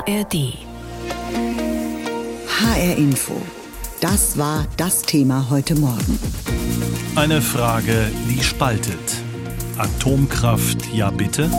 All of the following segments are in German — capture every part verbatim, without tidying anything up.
R D. H R Info. Das war das Thema heute Morgen. Eine Frage, die spaltet. Atomkraft, ja bitte?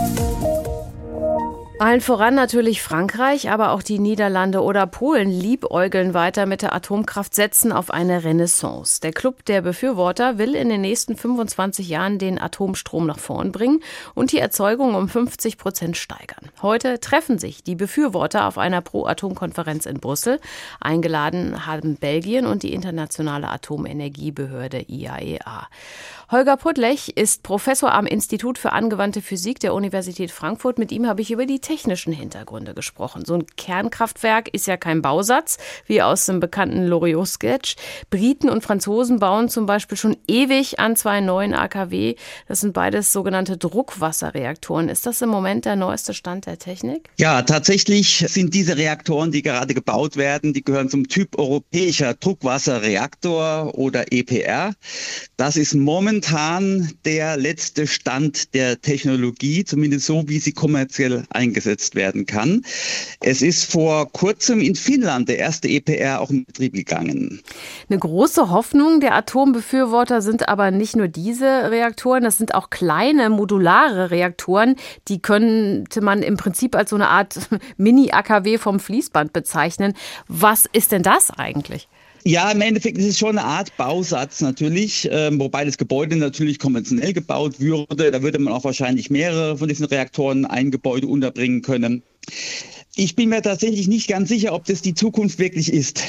Allen voran natürlich Frankreich, aber auch die Niederlande oder Polen liebäugeln weiter mit der Atomkraft, setzen auf eine Renaissance. Der Club der Befürworter will in den nächsten fünfundzwanzig Jahren den Atomstrom nach vorn bringen und die Erzeugung um fünfzig Prozent steigern. Heute treffen sich die Befürworter auf einer Pro-Atom-Konferenz in Brüssel. Eingeladen haben Belgien und die Internationale Atomenergiebehörde I A E A. Holger Pudlech ist Professor am Institut für angewandte Physik der Universität Frankfurt. Mit ihm habe ich über die technischen Hintergründe gesprochen. So ein Kernkraftwerk ist ja kein Bausatz, wie aus dem bekannten Loriot-Sketch. Briten und Franzosen bauen zum Beispiel schon ewig an zwei neuen A K W. Das sind beides sogenannte Druckwasserreaktoren. Ist das im Moment der neueste Stand der Technik? Ja, tatsächlich sind diese Reaktoren, die gerade gebaut werden, die gehören zum Typ europäischer Druckwasserreaktor oder E P R. Das ist momentan der letzte Stand der Technologie, zumindest so, wie sie kommerziell eingesetzt werden kann. Es ist vor kurzem in Finnland der erste E P R auch in Betrieb gegangen. Eine große Hoffnung der Atombefürworter sind aber nicht nur diese Reaktoren, das sind auch kleine modulare Reaktoren, die könnte man im Prinzip als so eine Art Mini-A K W vom Fließband bezeichnen. Was ist denn das eigentlich? Ja, im Endeffekt ist es schon eine Art Bausatz natürlich, ähm, wobei das Gebäude natürlich konventionell gebaut würde. Da würde man auch wahrscheinlich mehrere von diesen Reaktoren in ein Gebäude unterbringen können. Ich bin mir tatsächlich nicht ganz sicher, ob das die Zukunft wirklich ist.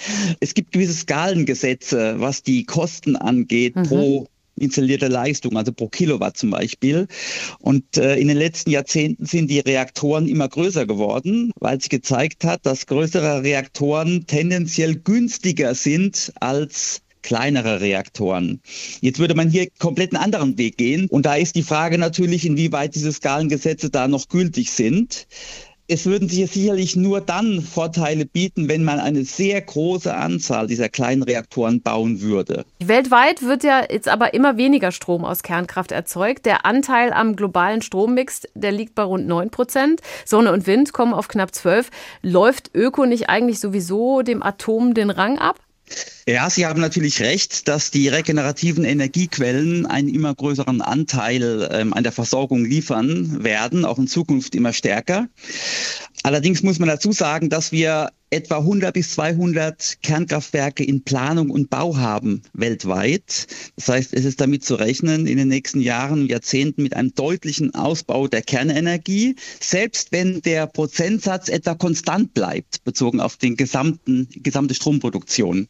Es gibt gewisse Skalengesetze, was die Kosten angeht, mhm. pro installierte Leistung, also pro Kilowatt zum Beispiel. Und äh, in den letzten Jahrzehnten sind die Reaktoren immer größer geworden, weil sich gezeigt hat, dass größere Reaktoren tendenziell günstiger sind als kleinere Reaktoren. Jetzt würde man hier komplett einen anderen Weg gehen. Und da ist die Frage natürlich, inwieweit diese Skalengesetze da noch gültig sind. Es würden sich sicherlich nur dann Vorteile bieten, wenn man eine sehr große Anzahl dieser kleinen Reaktoren bauen würde. Weltweit wird ja jetzt aber immer weniger Strom aus Kernkraft erzeugt. Der Anteil am globalen Strommix, der liegt bei rund neun Prozent. Sonne und Wind kommen auf knapp zwölf. Läuft Öko nicht eigentlich sowieso dem Atom den Rang ab? Ja, Sie haben natürlich recht, dass die regenerativen Energiequellen einen immer größeren Anteil ähm, an der Versorgung liefern werden, auch in Zukunft immer stärker. Allerdings muss man dazu sagen, dass wir etwa hundert bis zweihundert Kernkraftwerke in Planung und Bau haben weltweit. Das heißt, es ist damit zu rechnen, in den nächsten Jahren, Jahrzehnten mit einem deutlichen Ausbau der Kernenergie, selbst wenn der Prozentsatz etwa konstant bleibt, bezogen auf den gesamten, gesamte Stromproduktion.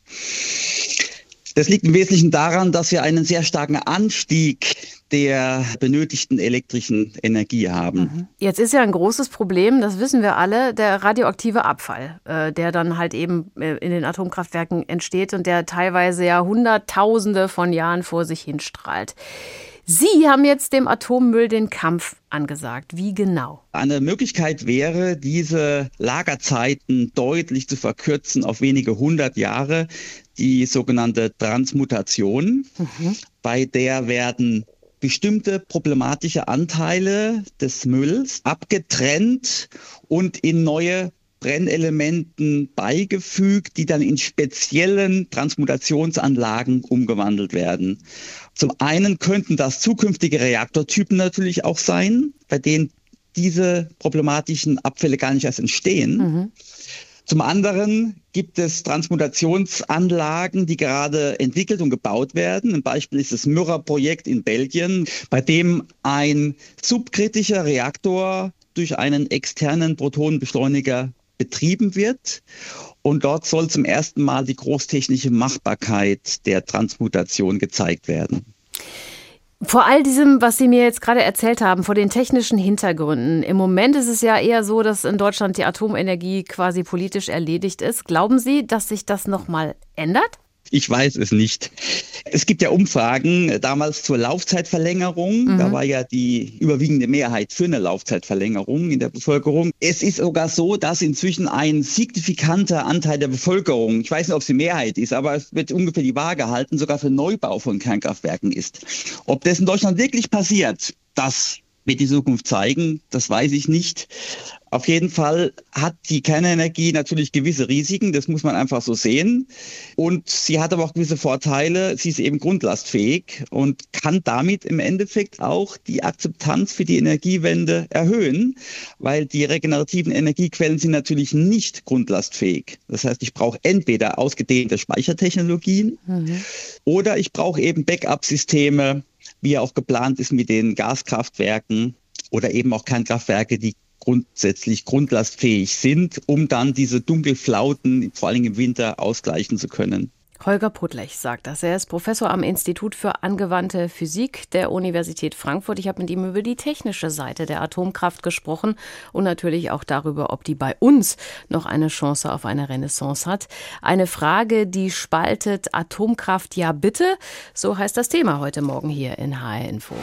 Das liegt im Wesentlichen daran, dass wir einen sehr starken Anstieg der benötigten elektrischen Energie haben. Jetzt ist ja ein großes Problem, das wissen wir alle, der radioaktive Abfall, äh, der dann halt eben äh, in den Atomkraftwerken entsteht und der teilweise ja Hunderttausende von Jahren vor sich hinstrahlt. Sie haben jetzt dem Atommüll den Kampf angesagt. Wie genau? Eine Möglichkeit wäre, diese Lagerzeiten deutlich zu verkürzen auf wenige hundert Jahre, die sogenannte Transmutation. Mhm. Bei der werden bestimmte problematische Anteile des Mülls abgetrennt und in neue Brennelementen beigefügt, die dann in speziellen Transmutationsanlagen umgewandelt werden. Zum einen könnten das zukünftige Reaktortypen natürlich auch sein, bei denen diese problematischen Abfälle gar nicht erst entstehen. Mhm. Zum anderen gibt es Transmutationsanlagen, die gerade entwickelt und gebaut werden. Ein Beispiel ist das Myrrha-Projekt in Belgien, bei dem ein subkritischer Reaktor durch einen externen Protonenbeschleuniger betrieben wird. Und dort soll zum ersten Mal die großtechnische Machbarkeit der Transmutation gezeigt werden. Vor all diesem, was Sie mir jetzt gerade erzählt haben, vor den technischen Hintergründen. Im Moment ist es ja eher so, dass in Deutschland die Atomenergie quasi politisch erledigt ist. Glauben Sie, dass sich das nochmal ändert? Ich weiß es nicht. Es gibt ja Umfragen damals zur Laufzeitverlängerung. Mhm. Da war ja die überwiegende Mehrheit für eine Laufzeitverlängerung in der Bevölkerung. Es ist sogar so, dass inzwischen ein signifikanter Anteil der Bevölkerung, ich weiß nicht, ob es die Mehrheit ist, aber es wird ungefähr die Waage halten, sogar für Neubau von Kernkraftwerken ist. Ob das in Deutschland wirklich passiert, das wird die Zukunft zeigen, das weiß ich nicht. Auf jeden Fall hat die Kernenergie natürlich gewisse Risiken, das muss man einfach so sehen. Und sie hat aber auch gewisse Vorteile. Sie ist eben grundlastfähig und kann damit im Endeffekt auch die Akzeptanz für die Energiewende erhöhen, weil die regenerativen Energiequellen sind natürlich nicht grundlastfähig. Das heißt, ich brauche entweder ausgedehnte Speichertechnologien mhm. oder ich brauche eben Backup-Systeme, wie auch geplant ist mit den Gaskraftwerken oder eben auch Kernkraftwerke, die grundsätzlich grundlastfähig sind, um dann diese Dunkelflauten, vor allem im Winter, ausgleichen zu können. Holger Pudlech sagt das. Er ist Professor am Institut für angewandte Physik der Universität Frankfurt. Ich habe mit ihm über die technische Seite der Atomkraft gesprochen und natürlich auch darüber, ob die bei uns noch eine Chance auf eine Renaissance hat. Eine Frage, die spaltet: Atomkraft ja bitte? So heißt das Thema heute Morgen hier in H R Info.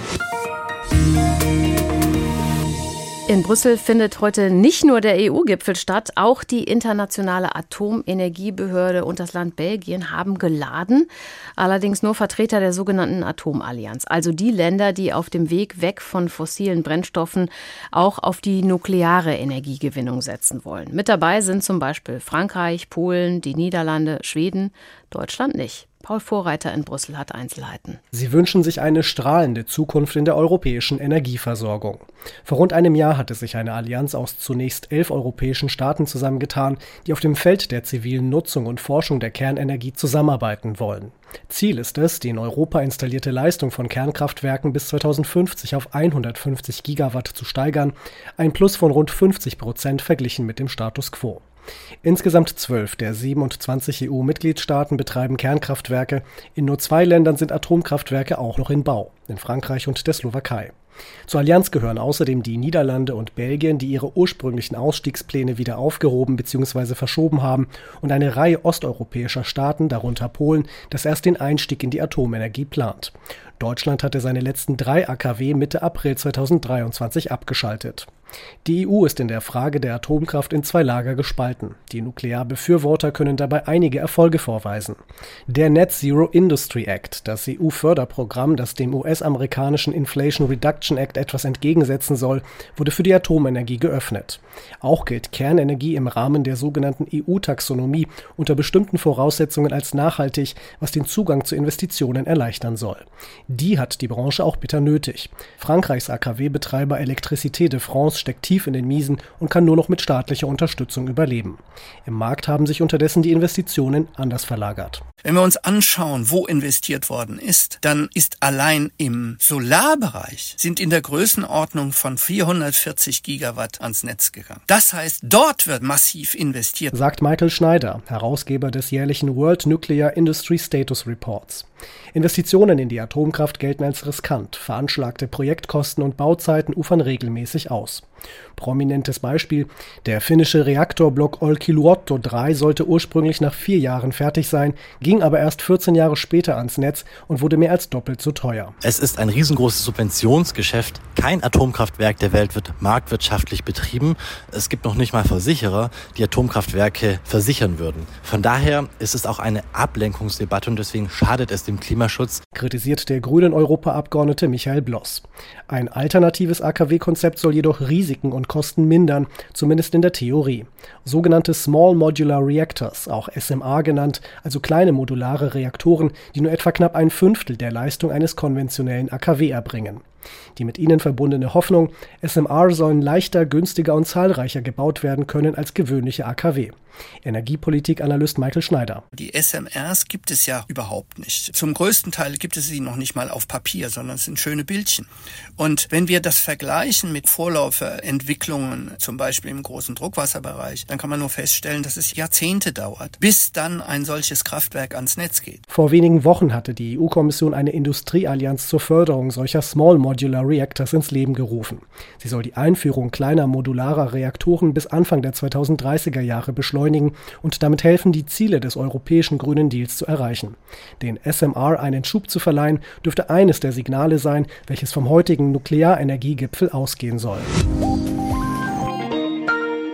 In Brüssel findet heute nicht nur der E U-Gipfel statt, auch die Internationale Atomenergiebehörde und das Land Belgien haben geladen. Allerdings nur Vertreter der sogenannten Atomallianz, also die Länder, die auf dem Weg weg von fossilen Brennstoffen auch auf die nukleare Energiegewinnung setzen wollen. Mit dabei sind zum Beispiel Frankreich, Polen, die Niederlande, Schweden, Deutschland nicht. Paul Vorreiter in Brüssel hat Einzelheiten. Sie wünschen sich eine strahlende Zukunft in der europäischen Energieversorgung. Vor rund einem Jahr hatte sich eine Allianz aus zunächst elf europäischen Staaten zusammengetan, die auf dem Feld der zivilen Nutzung und Forschung der Kernenergie zusammenarbeiten wollen. Ziel ist es, die in Europa installierte Leistung von Kernkraftwerken bis zweitausendfünfzig auf hundertfünfzig Gigawatt zu steigern, ein Plus von rund fünfzig Prozent verglichen mit dem Status quo. Insgesamt zwölf der siebenundzwanzig E U-Mitgliedstaaten betreiben Kernkraftwerke. In nur zwei Ländern sind Atomkraftwerke auch noch in Bau, in Frankreich und der Slowakei. Zur Allianz gehören außerdem die Niederlande und Belgien, die ihre ursprünglichen Ausstiegspläne wieder aufgehoben bzw. verschoben haben, und eine Reihe osteuropäischer Staaten, darunter Polen, das erst den Einstieg in die Atomenergie plant. Deutschland hatte seine letzten drei A K W Mitte April zweitausenddreiundzwanzig abgeschaltet. Die E U ist in der Frage der Atomkraft in zwei Lager gespalten. Die Nuklearbefürworter können dabei einige Erfolge vorweisen. Der Net Zero Industry Act, das E U-Förderprogramm, das dem U S-amerikanischen Inflation Reduction Act etwas entgegensetzen soll, wurde für die Atomenergie geöffnet. Auch gilt Kernenergie im Rahmen der sogenannten E U-Taxonomie unter bestimmten Voraussetzungen als nachhaltig, was den Zugang zu Investitionen erleichtern soll. Die hat die Branche auch bitter nötig. Frankreichs A K W-Betreiber Électricité de France steckt tief in den Miesen und kann nur noch mit staatlicher Unterstützung überleben. Im Markt haben sich unterdessen die Investitionen anders verlagert. Wenn wir uns anschauen, wo investiert worden ist, dann ist allein im Solarbereich sind in der Größenordnung von vierhundertvierzig Gigawatt ans Netz gegangen. Das heißt, dort wird massiv investiert, sagt Michael Schneider, Herausgeber des jährlichen World Nuclear Industry Status Reports. Investitionen in die Atomkraft gelten als riskant. Veranschlagte Projektkosten und Bauzeiten ufern regelmäßig aus. Prominentes Beispiel: Der finnische Reaktorblock Olkiluoto drei sollte ursprünglich nach vier Jahren fertig sein, ging aber erst vierzehn Jahre später ans Netz und wurde mehr als doppelt so teuer. Es ist ein riesengroßes Subventionsgeschäft. Kein Atomkraftwerk der Welt wird marktwirtschaftlich betrieben. Es gibt noch nicht mal Versicherer, die Atomkraftwerke versichern würden. Von daher ist es auch eine Ablenkungsdebatte und deswegen schadet es dem Klimaschutz, kritisiert der grünen Europaabgeordnete Michael Bloss. Ein alternatives A K W-Konzept soll jedoch Risiken und Kosten mindern, zumindest in der Theorie. Sogenannte Small Modular Reactors, auch S M R genannt, also kleine modulare Reaktoren, die nur etwa knapp ein Fünftel der Leistung eines konventionellen A K W erbringen. Die mit ihnen verbundene Hoffnung: S M R sollen leichter, günstiger und zahlreicher gebaut werden können als gewöhnliche A K W. Energiepolitik-Analyst Michael Schneider. Die S M Rs gibt es ja überhaupt nicht. Zum größten Teil gibt es sie noch nicht mal auf Papier, sondern es sind schöne Bildchen. Und wenn wir das vergleichen mit Vorläuferentwicklungen, zum Beispiel im großen Druckwasserbereich, dann kann man nur feststellen, dass es Jahrzehnte dauert, bis dann ein solches Kraftwerk ans Netz geht. Vor wenigen Wochen hatte die E U-Kommission eine Industrieallianz zur Förderung solcher Small Modular Reactors ins Leben gerufen. Sie soll die Einführung kleiner modularer Reaktoren bis Anfang der zweitausenddreißiger Jahre beschleunigen und damit helfen, die Ziele des europäischen Grünen Deals zu erreichen. Den S M R einen Schub zu verleihen, dürfte eines der Signale sein, welches vom heutigen Nuklearenergiegipfel ausgehen soll.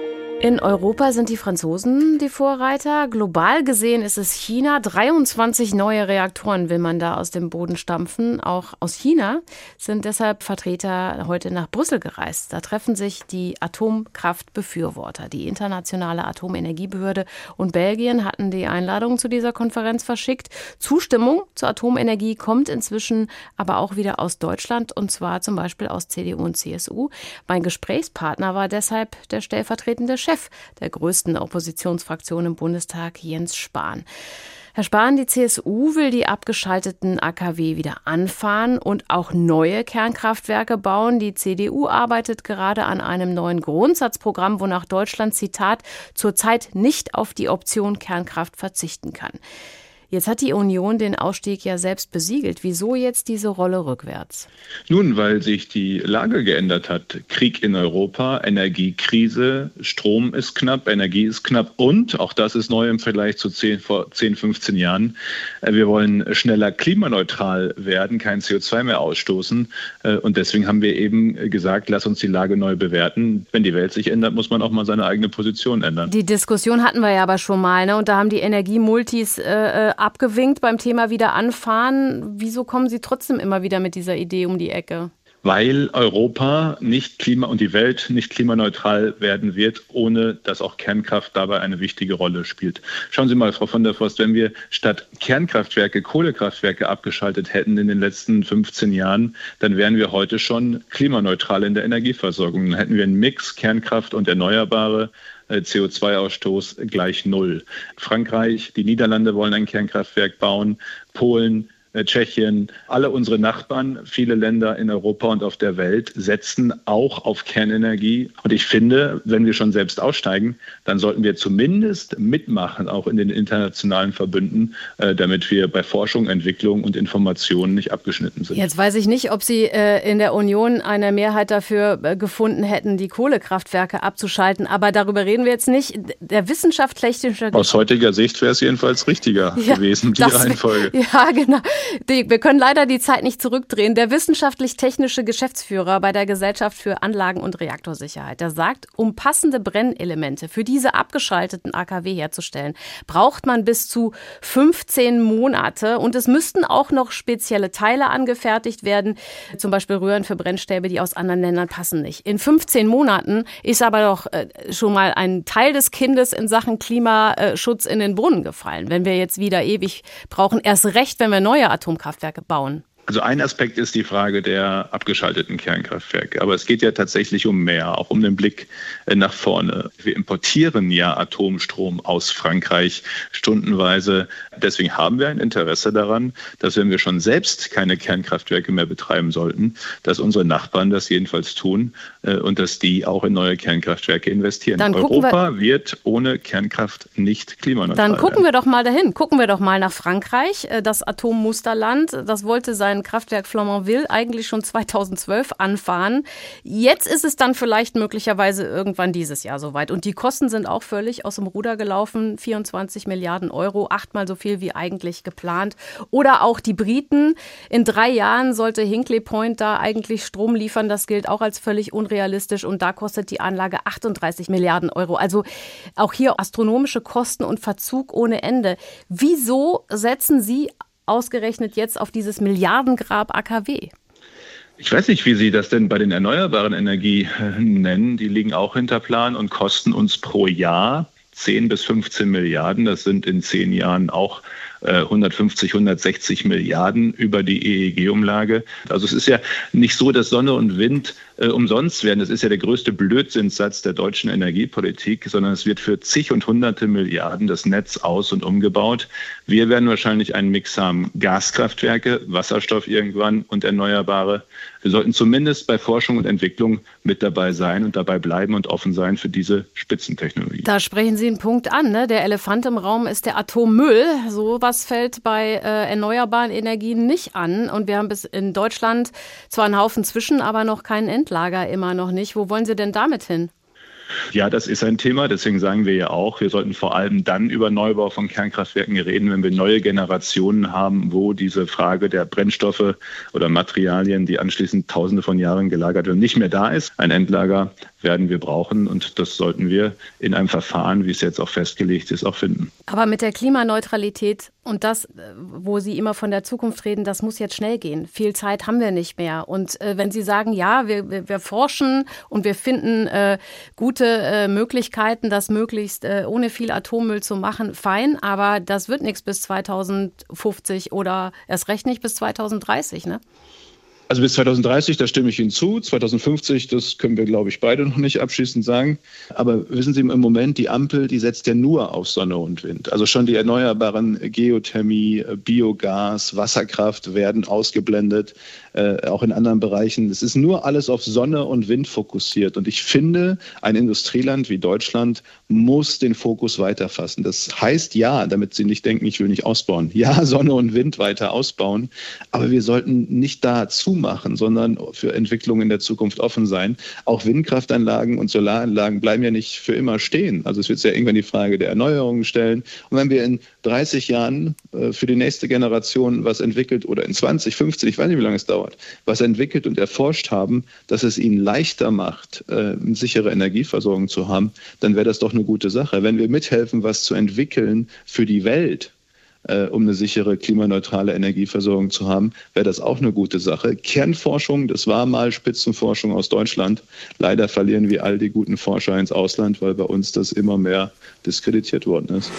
In Europa sind die Franzosen die Vorreiter. Global gesehen ist es China. dreiundzwanzig neue Reaktoren will man da aus dem Boden stampfen. Auch aus China sind deshalb Vertreter heute nach Brüssel gereist. Da treffen sich die Atomkraftbefürworter. Die Internationale Atomenergiebehörde und Belgien hatten die Einladung zu dieser Konferenz verschickt. Zustimmung zur Atomenergie kommt inzwischen aber auch wieder aus Deutschland, und zwar zum Beispiel aus C D U und C S U. Mein Gesprächspartner war deshalb der stellvertretende Chef der größten Oppositionsfraktion im Bundestag, Jens Spahn. Herr Spahn, die C S U will die abgeschalteten A K W wieder anfahren und auch neue Kernkraftwerke bauen. Die C D U arbeitet gerade an einem neuen Grundsatzprogramm, wonach Deutschland, Zitat, zurzeit nicht auf die Option Kernkraft verzichten kann. Jetzt hat die Union den Ausstieg ja selbst besiegelt. Wieso jetzt diese Rolle rückwärts? Nun, weil sich die Lage geändert hat. Krieg in Europa, Energiekrise, Strom ist knapp, Energie ist knapp und, auch das ist neu im Vergleich zu zehn, vor zehn, fünfzehn Jahren, wir wollen schneller klimaneutral werden, kein C O zwei mehr ausstoßen. Und deswegen haben wir eben gesagt, lass uns die Lage neu bewerten. Wenn die Welt sich ändert, muss man auch mal seine eigene Position ändern. Die Diskussion hatten wir ja aber schon mal, ne? Und da haben die Energiemultis äh, abgewinkt beim Thema wieder anfahren. Wieso kommen Sie trotzdem immer wieder mit dieser Idee um die Ecke? Weil Europa nicht klima- und die Welt nicht klimaneutral werden wird, ohne dass auch Kernkraft dabei eine wichtige Rolle spielt. Schauen Sie mal, Frau von der Vost, wenn wir statt Kernkraftwerke Kohlekraftwerke abgeschaltet hätten in den letzten fünfzehn Jahren, dann wären wir heute schon klimaneutral in der Energieversorgung. Dann hätten wir einen Mix Kernkraft und Erneuerbare, C O zwei Ausstoß gleich null. Frankreich, die Niederlande wollen ein Kernkraftwerk bauen, Polen, Tschechien, alle unsere Nachbarn, viele Länder in Europa und auf der Welt setzen auch auf Kernenergie. Und ich finde, wenn wir schon selbst aussteigen, dann sollten wir zumindest mitmachen, auch in den internationalen Verbünden, äh, damit wir bei Forschung, Entwicklung und Informationen nicht abgeschnitten sind. Jetzt weiß ich nicht, ob Sie äh, in der Union eine Mehrheit dafür äh, gefunden hätten, die Kohlekraftwerke abzuschalten. Aber darüber reden wir jetzt nicht. Der wissenschaftlich-technische... Aus heutiger Sicht wäre es jedenfalls richtiger ja, gewesen, die Reihenfolge. Ja, genau. Die, wir können leider die Zeit nicht zurückdrehen. Der wissenschaftlich-technische Geschäftsführer bei der Gesellschaft für Anlagen- und Reaktorsicherheit, der sagt, um passende Brennelemente für diese abgeschalteten A K W herzustellen, braucht man bis zu fünfzehn Monate. Und es müssten auch noch spezielle Teile angefertigt werden. Zum Beispiel Röhren für Brennstäbe, die aus anderen Ländern passen nicht. In fünfzehn Monaten ist aber doch äh, schon mal ein Teil des Kindes in Sachen Klimaschutz in den Brunnen gefallen. Wenn wir jetzt wieder ewig brauchen, erst recht, wenn wir neue Atomkraftwerke bauen. Also ein Aspekt ist die Frage der abgeschalteten Kernkraftwerke. Aber es geht ja tatsächlich um mehr, auch um den Blick nach vorne. Wir importieren ja Atomstrom aus Frankreich stundenweise. Deswegen haben wir ein Interesse daran, dass, wenn wir schon selbst keine Kernkraftwerke mehr betreiben sollten, dass unsere Nachbarn das jedenfalls tun und dass die auch in neue Kernkraftwerke investieren. Dann Europa wir, wird ohne Kernkraft nicht klimaneutral Dann gucken werden. wir doch mal dahin. Gucken wir doch mal nach Frankreich, das Atommusterland. Das wollte sein Kraftwerk Flamanville eigentlich schon zweitausendzwölf anfahren. Jetzt ist es dann vielleicht möglicherweise irgendwann dieses Jahr soweit. Und die Kosten sind auch völlig aus dem Ruder gelaufen. vierundzwanzig Milliarden Euro, achtmal so viel wie eigentlich geplant. Oder auch die Briten. In drei Jahren sollte Hinkley Point da eigentlich Strom liefern. Das gilt auch als völlig unrealistisch. Und da kostet die Anlage achtunddreißig Milliarden Euro. Also auch hier astronomische Kosten und Verzug ohne Ende. Wieso setzen Sie ausgerechnet jetzt auf dieses Milliardengrab A K W? Ich weiß nicht, wie Sie das denn bei den erneuerbaren Energien nennen. Die liegen auch hinter Plan und kosten uns pro Jahr zehn bis fünfzehn Milliarden. Das sind in zehn Jahren auch hundertfünfzig, hundertsechzig Milliarden über die E E G-Umlage. Also es ist ja nicht so, dass Sonne und Wind äh, umsonst werden. Das ist ja der größte Blödsinnssatz der deutschen Energiepolitik, sondern es wird für zig und hunderte Milliarden das Netz aus- und umgebaut. Wir werden wahrscheinlich einen Mix haben, Gaskraftwerke, Wasserstoff irgendwann und Erneuerbare. Wir sollten zumindest bei Forschung und Entwicklung mit dabei sein und dabei bleiben und offen sein für diese Spitzentechnologie. Da sprechen Sie einen Punkt an, ne? Der Elefant im Raum ist der Atommüll. So was fällt bei äh, erneuerbaren Energien nicht an. Und wir haben bis in Deutschland zwar einen Haufen Zwischen, aber noch kein Endlager, immer noch nicht. Wo wollen Sie denn damit hin? Ja, das ist ein Thema. Deswegen sagen wir ja auch, wir sollten vor allem dann über Neubau von Kernkraftwerken reden, wenn wir neue Generationen haben, wo diese Frage der Brennstoffe oder Materialien, die anschließend Tausende von Jahren gelagert werden, nicht mehr da ist. Ein Endlager werden wir brauchen. Und das sollten wir in einem Verfahren, wie es jetzt auch festgelegt ist, auch finden. Aber mit der Klimaneutralität und das, wo Sie immer von der Zukunft reden, das muss jetzt schnell gehen. Viel Zeit haben wir nicht mehr. Und äh, wenn Sie sagen, ja, wir, wir, wir forschen und wir finden äh, gute äh, Möglichkeiten, das möglichst äh, ohne viel Atommüll zu machen, fein. Aber das wird nichts bis zweitausendfünfzig oder erst recht nicht bis zweitausenddreißig, ne? Also bis zweitausenddreißig, da stimme ich Ihnen zu. zweitausendfünfzig, das können wir, glaube ich, beide noch nicht abschließend sagen. Aber wissen Sie, im Moment, die Ampel, die setzt ja nur auf Sonne und Wind. Also schon die erneuerbaren Geothermie, Biogas, Wasserkraft werden ausgeblendet, äh, auch in anderen Bereichen. Es ist nur alles auf Sonne und Wind fokussiert. Und ich finde, ein Industrieland wie Deutschland muss den Fokus weiterfassen. Das heißt ja, damit Sie nicht denken, ich will nicht ausbauen. Ja, Sonne und Wind weiter ausbauen. Aber wir sollten nicht dazu machen, sondern für Entwicklungen in der Zukunft offen sein. Auch Windkraftanlagen und Solaranlagen bleiben ja nicht für immer stehen. Also es wird ja irgendwann die Frage der Erneuerung stellen. Und wenn wir in dreißig Jahren äh, für die nächste Generation was entwickelt oder in zwanzig, fünfzig, ich weiß nicht, wie lange es dauert, was entwickelt und erforscht haben, dass es ihnen leichter macht, äh, eine sichere Energieversorgung zu haben, dann wäre das doch eine gute Sache. Wenn wir mithelfen, was zu entwickeln für die Welt, Äh, um eine sichere, klimaneutrale Energieversorgung zu haben, wäre das auch eine gute Sache. Kernforschung, das war mal Spitzenforschung aus Deutschland. Leider verlieren wir all die guten Forscher ins Ausland, weil bei uns das immer mehr diskreditiert worden ist.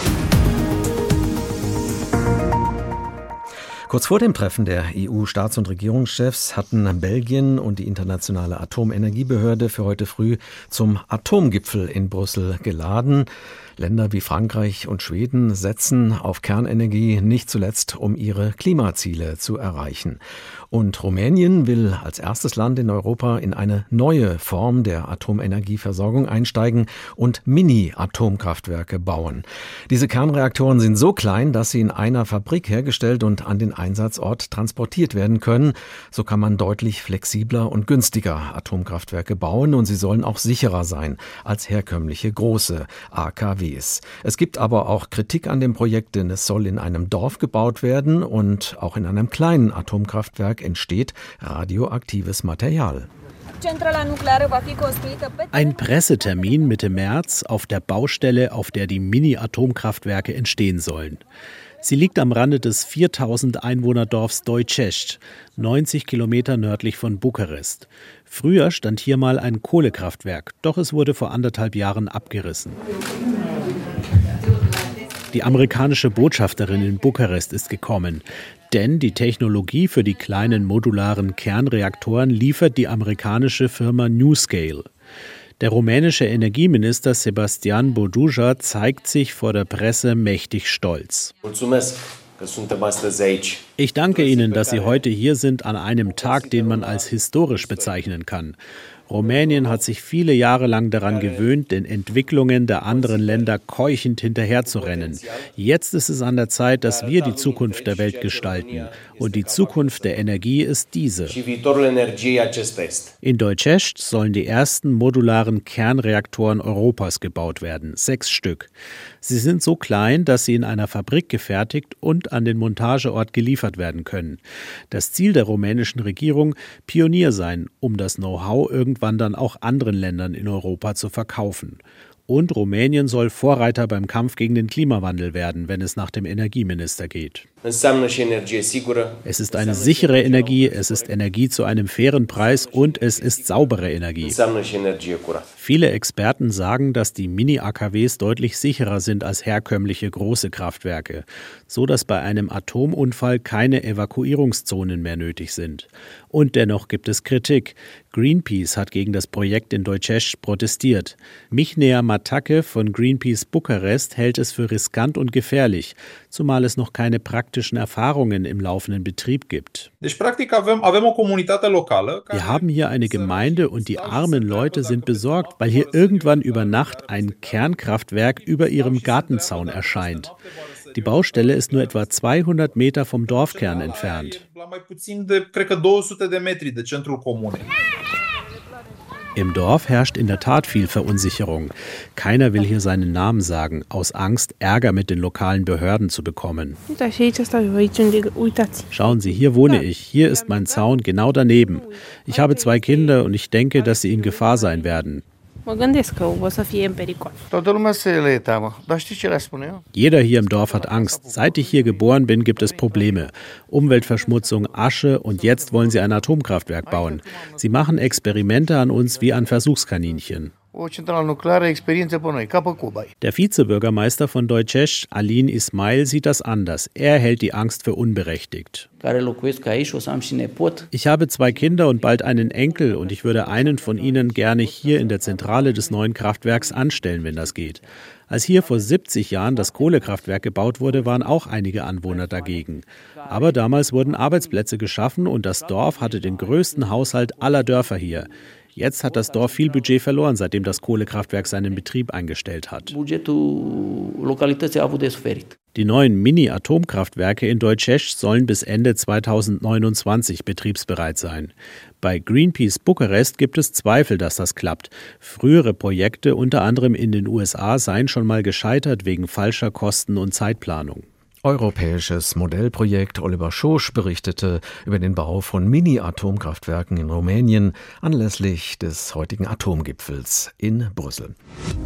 Kurz vor dem Treffen der E U-Staats- und Regierungschefs hatten Belgien und die Internationale Atomenergiebehörde für heute früh zum Atomgipfel in Brüssel geladen. Länder wie Frankreich und Schweden setzen auf Kernenergie, nicht zuletzt, um ihre Klimaziele zu erreichen. Und Rumänien will als erstes Land in Europa in eine neue Form der Atomenergieversorgung einsteigen und Mini-Atomkraftwerke bauen. Diese Kernreaktoren sind so klein, dass sie in einer Fabrik hergestellt und an den Einsatzort transportiert werden können. So kann man deutlich flexibler und günstiger Atomkraftwerke bauen und sie sollen auch sicherer sein als herkömmliche große A K Ws. Es gibt aber auch Kritik an dem Projekt, denn es soll in einem Dorf gebaut werden und auch in einem kleinen Atomkraftwerk entsteht radioaktives Material. Ein Pressetermin Mitte März auf der Baustelle, auf der die Mini-Atomkraftwerke entstehen sollen. Sie liegt am Rande des viertausend Einwohnerdorfs Doicești, neunzig Kilometer nördlich von Bukarest. Früher stand hier mal ein Kohlekraftwerk, doch es wurde vor anderthalb Jahren abgerissen. Die amerikanische Botschafterin in Bukarest ist gekommen. Denn die Technologie für die kleinen modularen Kernreaktoren liefert die amerikanische Firma NuScale. Der rumänische Energieminister Sebastian Boduja zeigt sich vor der Presse mächtig stolz. Ich danke Ihnen, dass Sie heute hier sind an einem Tag, den man als historisch bezeichnen kann. Rumänien hat sich viele Jahre lang daran gewöhnt, den Entwicklungen der anderen Länder keuchend hinterherzurennen. Jetzt ist es an der Zeit, dass wir die Zukunft der Welt gestalten. Und die Zukunft der Energie ist diese. In Doicești sollen die ersten modularen Kernreaktoren Europas gebaut werden, sechs Stück. Sie sind so klein, dass sie in einer Fabrik gefertigt und an den Montageort geliefert werden können. Das Ziel der rumänischen Regierung, Pionier sein, um das Know-how irgendwann dann auch anderen Ländern in Europa zu verkaufen. Und Rumänien soll Vorreiter beim Kampf gegen den Klimawandel werden, wenn es nach dem Energieminister geht. Es ist eine sichere Energie, es ist Energie zu einem fairen Preis und es ist saubere Energie. Viele Experten sagen, dass die Mini-A K Ws deutlich sicherer sind als herkömmliche große Kraftwerke, so dass bei einem Atomunfall keine Evakuierungszonen mehr nötig sind. Und dennoch gibt es Kritik. Greenpeace hat gegen das Projekt in Doicești protestiert. Mihnea Matake von Greenpeace Bukarest hält es für riskant und gefährlich, zumal es noch keine praktischen Erfahrungen im laufenden Betrieb gibt. Wir haben hier eine Gemeinde und die armen Leute sind besorgt, weil hier irgendwann über Nacht ein Kernkraftwerk über ihrem Gartenzaun erscheint. Die Baustelle ist nur etwa zweihundert Meter vom Dorfkern entfernt. Im Dorf herrscht in der Tat viel Verunsicherung. Keiner will hier seinen Namen sagen, aus Angst, Ärger mit den lokalen Behörden zu bekommen. Schauen Sie, hier wohne ich. Hier ist mein Zaun genau daneben. Ich habe zwei Kinder und ich denke, dass sie in Gefahr sein werden. Jeder hier im Dorf hat Angst. Seit ich hier geboren bin, gibt es Probleme. Umweltverschmutzung, Asche und jetzt wollen sie ein Atomkraftwerk bauen. Sie machen Experimente an uns wie an Versuchskaninchen. Der Vizebürgermeister von Doicești, Alin Ismail, sieht das anders. Er hält die Angst für unberechtigt. Ich habe zwei Kinder und bald einen Enkel und ich würde einen von ihnen gerne hier in der Zentrale des neuen Kraftwerks anstellen, wenn das geht. Als hier vor siebzig Jahren das Kohlekraftwerk gebaut wurde, waren auch einige Anwohner dagegen. Aber damals wurden Arbeitsplätze geschaffen und das Dorf hatte den größten Haushalt aller Dörfer hier. Jetzt hat das Dorf viel Budget verloren, seitdem das Kohlekraftwerk seinen Betrieb eingestellt hat. Die neuen Mini-Atomkraftwerke in Doicești sollen bis Ende zweitausendneunundzwanzig betriebsbereit sein. Bei Greenpeace Bukarest gibt es Zweifel, dass das klappt. Frühere Projekte, unter anderem in den U S A, seien schon mal gescheitert wegen falscher Kosten- und Zeitplanung. Europäisches Modellprojekt. Oliver Schosch berichtete über den Bau von Mini-Atomkraftwerken in Rumänien anlässlich des heutigen Atomgipfels in Brüssel.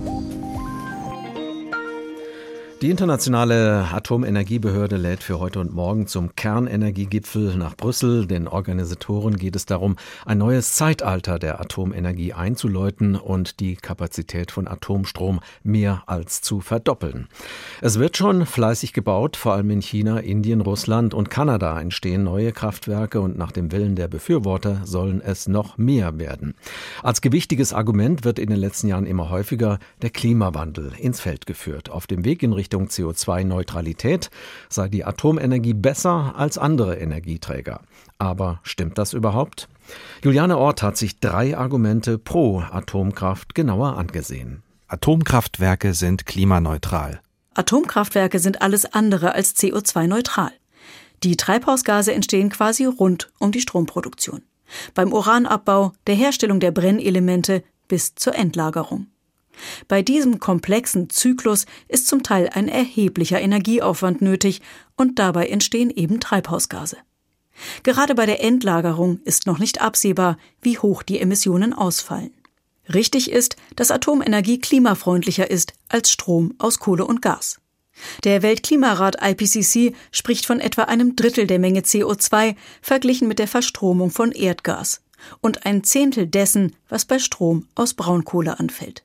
Die internationale Atomenergiebehörde lädt für heute und morgen zum Kernenergiegipfel nach Brüssel. Den Organisatoren geht es darum, ein neues Zeitalter der Atomenergie einzuläuten und die Kapazität von Atomstrom mehr als zu verdoppeln. Es wird schon fleißig gebaut, vor allem in China, Indien, Russland und Kanada entstehen neue Kraftwerke und nach dem Willen der Befürworter sollen es noch mehr werden. Als gewichtiges Argument wird in den letzten Jahren immer häufiger der Klimawandel ins Feld geführt. Auf dem Weg in Richtung C O zwei Neutralität sei die Atomenergie besser als andere Energieträger. Aber stimmt das überhaupt? Juliane Ort hat sich drei Argumente pro Atomkraft genauer angesehen. Atomkraftwerke sind klimaneutral. Atomkraftwerke sind alles andere als C O zwei neutral. Die Treibhausgase entstehen quasi rund um die Stromproduktion. Beim Uranabbau, der Herstellung der Brennelemente bis zur Endlagerung. Bei diesem komplexen Zyklus ist zum Teil ein erheblicher Energieaufwand nötig und dabei entstehen eben Treibhausgase. Gerade bei der Endlagerung ist noch nicht absehbar, wie hoch die Emissionen ausfallen. Richtig ist, dass Atomenergie klimafreundlicher ist als Strom aus Kohle und Gas. Der Weltklimarat I P C C spricht von etwa einem Drittel der Menge C O zwei verglichen mit der Verstromung von Erdgas und ein Zehntel dessen, was bei Strom aus Braunkohle anfällt.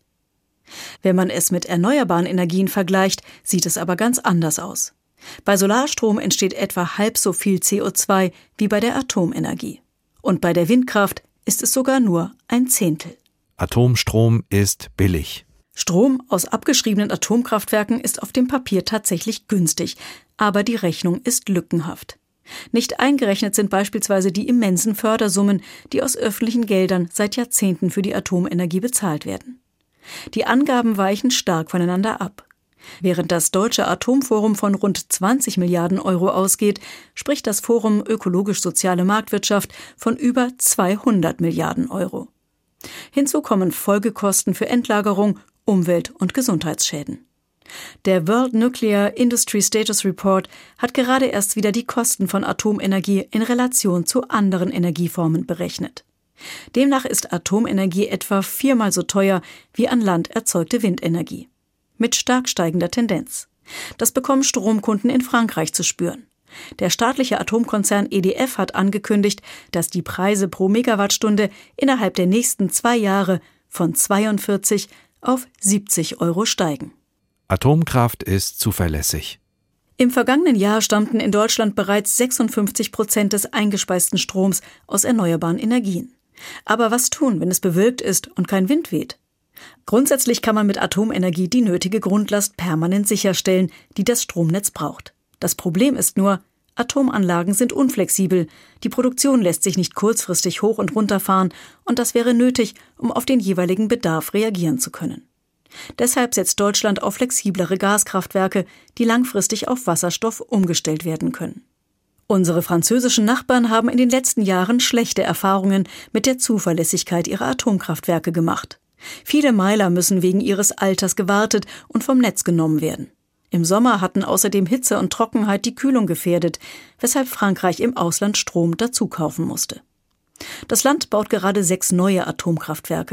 Wenn man es mit erneuerbaren Energien vergleicht, sieht es aber ganz anders aus. Bei Solarstrom entsteht etwa halb so viel C O zwei wie bei der Atomenergie. Und bei der Windkraft ist es sogar nur ein Zehntel. Atomstrom ist billig. Strom aus abgeschriebenen Atomkraftwerken ist auf dem Papier tatsächlich günstig, aber die Rechnung ist lückenhaft. Nicht eingerechnet sind beispielsweise die immensen Fördersummen, die aus öffentlichen Geldern seit Jahrzehnten für die Atomenergie bezahlt werden. Die Angaben weichen stark voneinander ab. Während das Deutsche Atomforum von rund zwanzig Milliarden Euro ausgeht, spricht das Forum Ökologisch-Soziale Marktwirtschaft von über zweihundert Milliarden Euro. Hinzu kommen Folgekosten für Endlagerung, Umwelt- und Gesundheitsschäden. Der World Nuclear Industry Status Report hat gerade erst wieder die Kosten von Atomenergie in Relation zu anderen Energieformen berechnet. Demnach ist Atomenergie etwa viermal so teuer wie an Land erzeugte Windenergie. Mit stark steigender Tendenz. Das bekommen Stromkunden in Frankreich zu spüren. Der staatliche Atomkonzern E D F hat angekündigt, dass die Preise pro Megawattstunde innerhalb der nächsten zwei Jahre von zweiundvierzig auf siebzig Euro steigen. Atomkraft ist zuverlässig. Im vergangenen Jahr stammten in Deutschland bereits sechsundfünfzig Prozent des eingespeisten Stroms aus erneuerbaren Energien. Aber was tun, wenn es bewölkt ist und kein Wind weht? Grundsätzlich kann man mit Atomenergie die nötige Grundlast permanent sicherstellen, die das Stromnetz braucht. Das Problem ist nur, Atomanlagen sind unflexibel, die Produktion lässt sich nicht kurzfristig hoch und runter fahren und das wäre nötig, um auf den jeweiligen Bedarf reagieren zu können. Deshalb setzt Deutschland auf flexiblere Gaskraftwerke, die langfristig auf Wasserstoff umgestellt werden können. Unsere französischen Nachbarn haben in den letzten Jahren schlechte Erfahrungen mit der Zuverlässigkeit ihrer Atomkraftwerke gemacht. Viele Meiler müssen wegen ihres Alters gewartet und vom Netz genommen werden. Im Sommer hatten außerdem Hitze und Trockenheit die Kühlung gefährdet, weshalb Frankreich im Ausland Strom dazukaufen musste. Das Land baut gerade sechs neue Atomkraftwerke.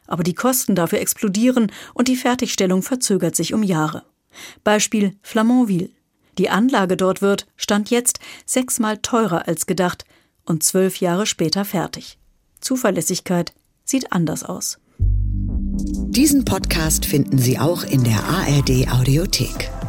Aber die Kosten dafür explodieren und die Fertigstellung verzögert sich um Jahre. Beispiel Flamanville. Die Anlage dort wird, Stand jetzt, sechsmal teurer als gedacht und zwölf Jahre später fertig. Zuverlässigkeit sieht anders aus. Diesen Podcast finden Sie auch in der A R D Audiothek.